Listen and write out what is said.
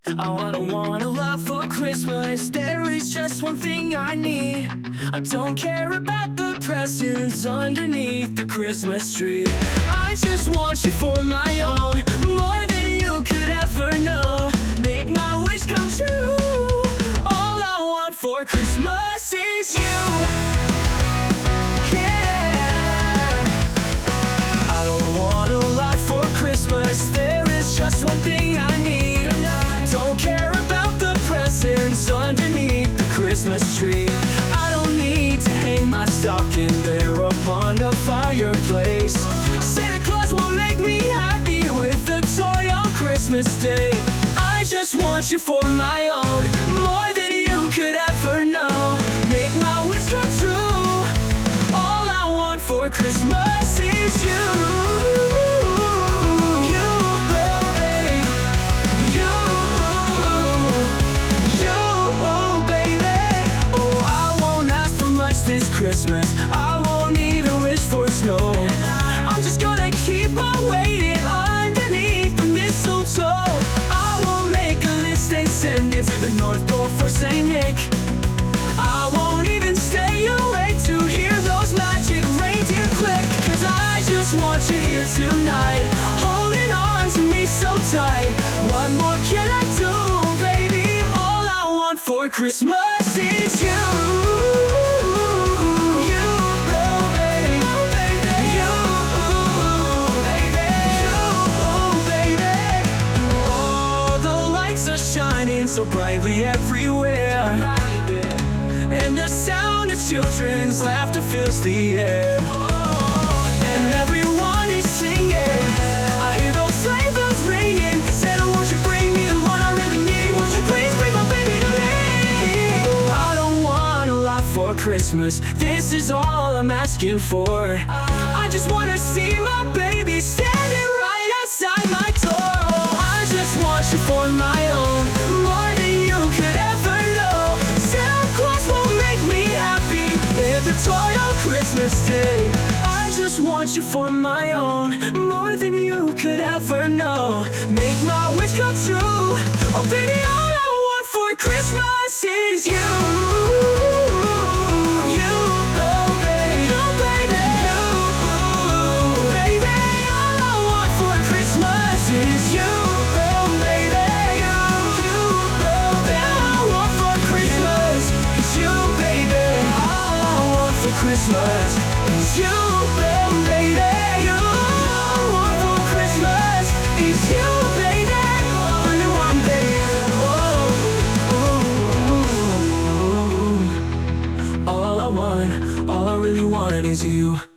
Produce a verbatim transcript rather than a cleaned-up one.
I don't want a lot for Christmas. There is just one thing I need. I don't care about the presents underneath the Christmas tree. I just want you for my own, more than you could ever know. Make my wish come true. All I want for Christmas is you. Yeah. I don't want a lot for Christmas. There is just one thing I need. Don't care about the presents underneath the Christmas tree. I don't need to hang my stocking there upon the fireplace. Santa Claus will make me happy with a toy on Christmas Day. I just want you for my own, more than you could ever know. Make my wish come true. All I want for Christmas is you. This Christmas, I won't even wish for snow. I'm just gonna keep on waiting underneath the mistletoe. I won't make a list and send it to the North Pole for Saint Nick. I won't even stay awake to hear those magic reindeer click. Cause I just want you here tonight, holding on to me so tight. What more can I do, baby? All I want for Christmas is you. Shining so brightly everywhere, and the sound of children's laughter fills the air, and everyone is singing. I hear those sleigh bells ringing. Santa, won't you bring me the one I really need? Won't you please bring my baby to me? I don't want a lot for Christmas. This is all I'm asking for. I just wanna see my baby standing right outside my door. I just want you for my own, more than you could ever know. Santa Claus will make me happy with a toy on Christmas Day. I just want you for my own, more than you could ever know. Make my wish come true. Oh baby, all I want for Christmas is you. Christmas is you, little baby. You want for Christmas is you, baby. Only one baby. Oh, oh, oh. All I want, all I really want is you.